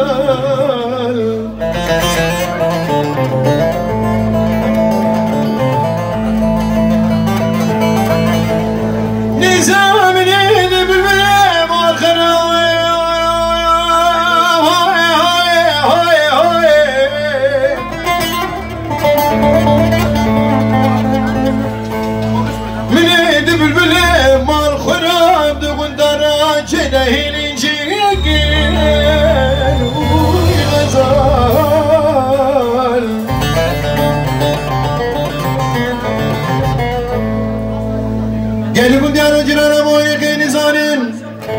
Gelibun diyarı cirana boyu kini zanin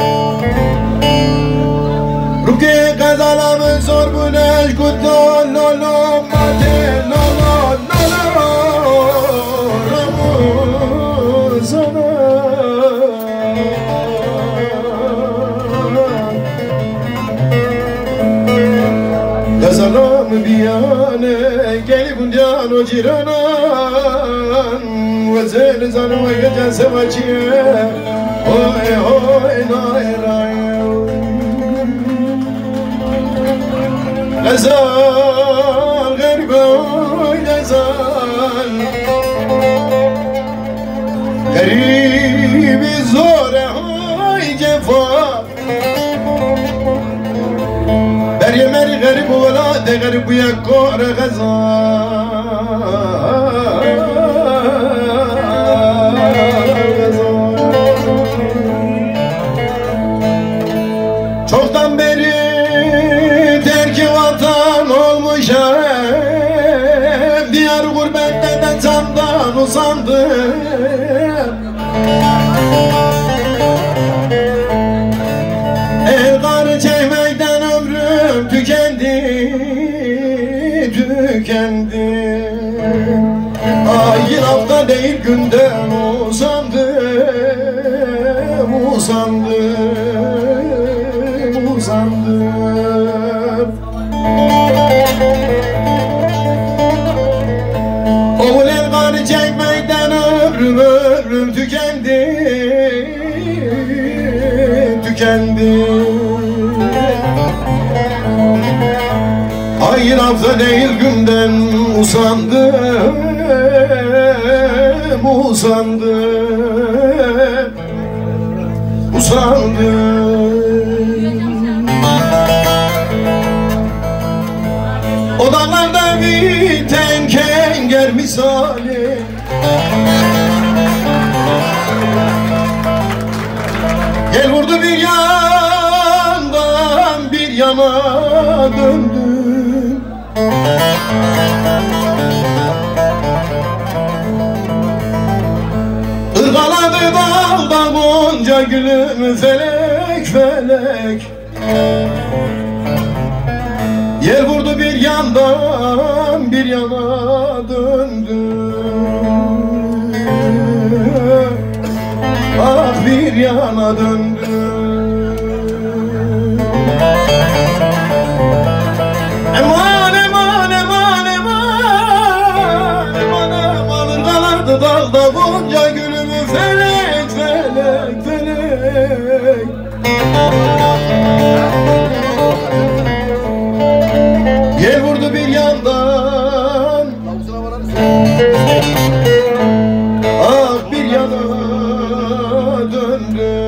Rukiye gazalamı zor bu neş kutlu lolo mate lolo lolo Ramuzana Gazalamı biyane gelibun diyarı cirana وزين زانو يجا سواجي هوي هوي ناي راي غزال غريب غزال غريب زور هاي جفا دري مري غريب ولا ده غريب يا كور غزال Çoktan beri terk vatan olmuş diyar gurbetten candan uzandım El karı çekmekten ömrüm tükendi Ayın hafta değil günden uzandım Oğul el karı çekmekten ömrüm tükendi Hayır hafta değil günden uzandım Odalarda biten kenger misali Gel vurdu bir yandan bir yana döndüm Irgaladı dalda gonca gülüm felek felek Yer vurdu bir yandan bir yana döndü Ah bir yana döndü Eman eman eman eman Eman eman ırgalardı dalda gonca gülümü felek felek felek Gel vurdu bir yandan Ah bir yana döndü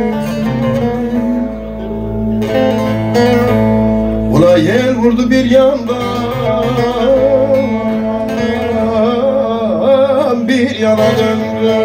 Ula yel vurdu bir yandan Bir yana döndü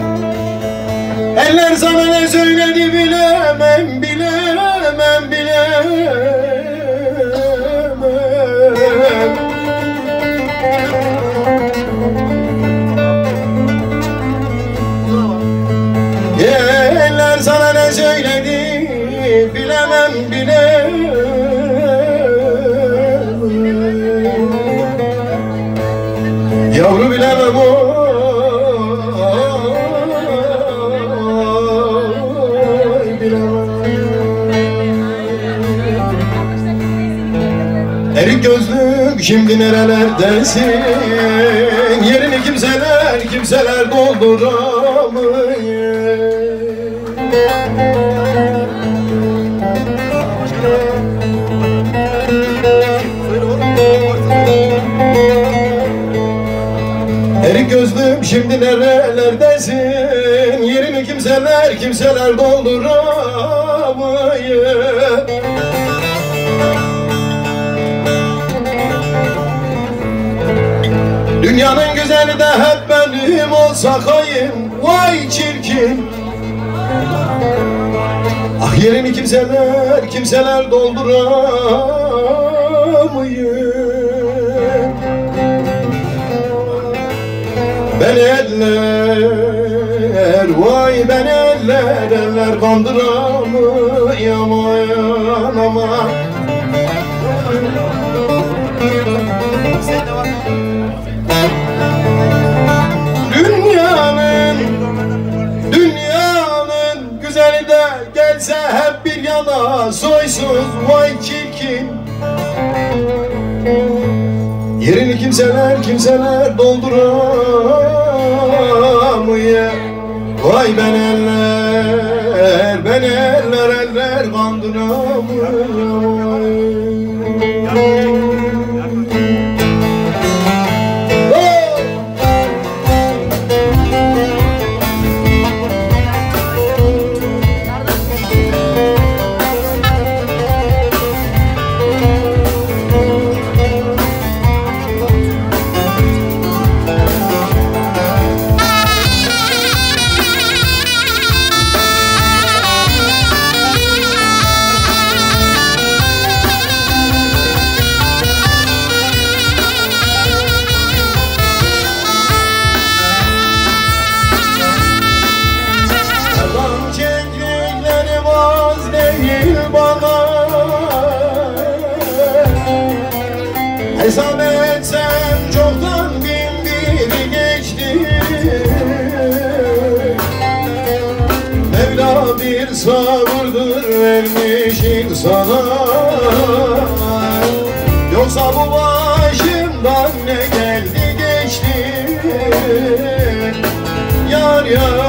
Eller sana ne söyledi bilemem Eller sana ne söyledi bilemem bilemem. Yavru bilemem erik gözlüm şimdi nerelerdesin? Yerini kimseler dolduramıyor. Erik gözlüm şimdi nerelerdesin? Yerini kimseler dolduramıyor. Dünyanın güzeli de hep benim olsa kayım, vay çirkin. Ah yerini kimseler dolduramıyor. Beni eller, vay beni eller kandıramıyor aman aman. Dünyanın güzeli de gelse hep bir yana soysuz vay çirkin. Yerini kimseler dolduramıyor. Vay ben eller kandıramıyor. Hesap etsem çoktan bin biri geçti. Mevla bir sabırdır vermiş insana. Yoksa bu başımdan ne geldi geçti. Yar yar